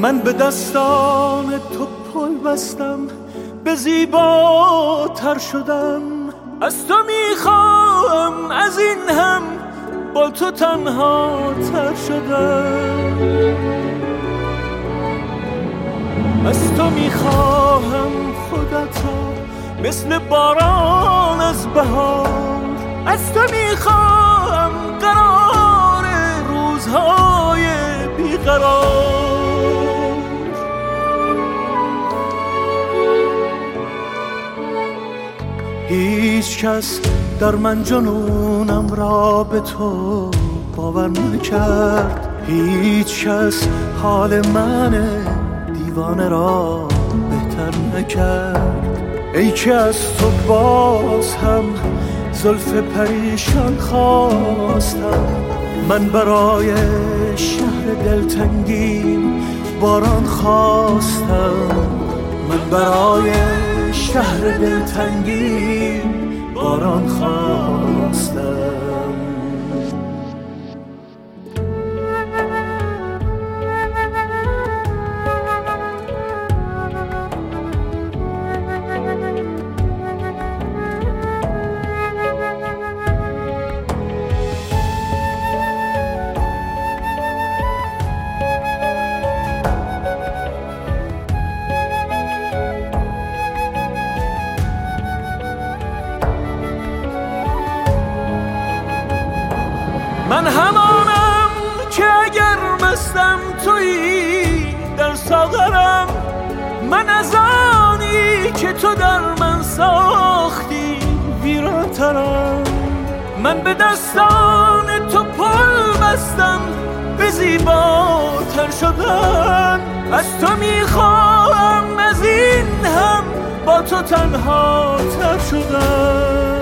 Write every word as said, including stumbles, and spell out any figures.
من به دستان تو پل بستم، به زیباتر شدم. از تو میخواهم از این هم با تو تنها تر شدم. از تو میخواهم خودت را مثل باران از بهار. از تو میخواهم قرار روزهای بیقرار. هیچ کس در من جنونم را به تو باور نکرد. هیچ کس حال من دیوانه را بهتر نکرد. ای که از تو باز هم زلف پریشان خواستم. من برای شهر دلتنگیم باران خواستم. من برای شهر دلتنگیم باران خواستم. من همانم که اگر مستم تویی در ساغرم. من از آنی که تو در من ساختی ویرانترم. من به دستان تو پل بستم، به زیباتر شدن. از تو میخواهم از این هم با تو تنها تر شدن.